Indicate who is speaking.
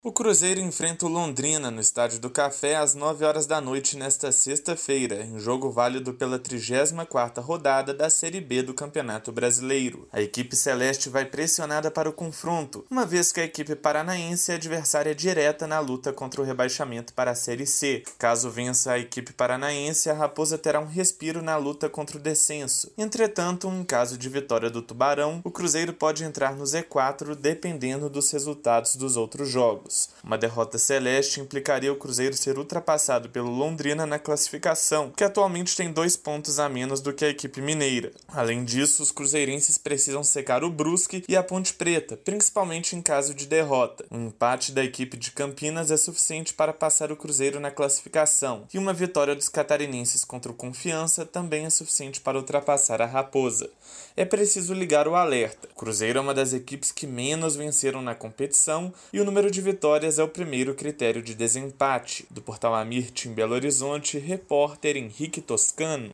Speaker 1: O Cruzeiro enfrenta o Londrina no Estádio do Café às 9 horas da noite nesta sexta-feira, em jogo válido pela 34ª rodada da Série B do Campeonato Brasileiro. A equipe celeste vai pressionada para o confronto, uma vez que a equipe paranaense é adversária direta na luta contra o rebaixamento para a Série C. Caso vença a equipe paranaense, a Raposa terá um respiro na luta contra o descenso. Entretanto, em caso de vitória do Tubarão, o Cruzeiro pode entrar no Z4 dependendo dos resultados dos outros jogos. Uma derrota celeste implicaria o Cruzeiro ser ultrapassado pelo Londrina na classificação, que atualmente tem 2 pontos a menos do que a equipe mineira. Além disso, os cruzeirenses precisam secar o Brusque e a Ponte Preta, principalmente em caso de derrota. Um empate da equipe de Campinas é suficiente para passar o Cruzeiro na classificação, e uma vitória dos catarinenses contra o Confiança também é suficiente para ultrapassar a Raposa. É preciso ligar o alerta. O Cruzeiro é uma das equipes que menos venceram na competição e o número de vitórias é o primeiro critério de desempate. Do portal Amirte em Belo Horizonte, repórter Henrique Toscano.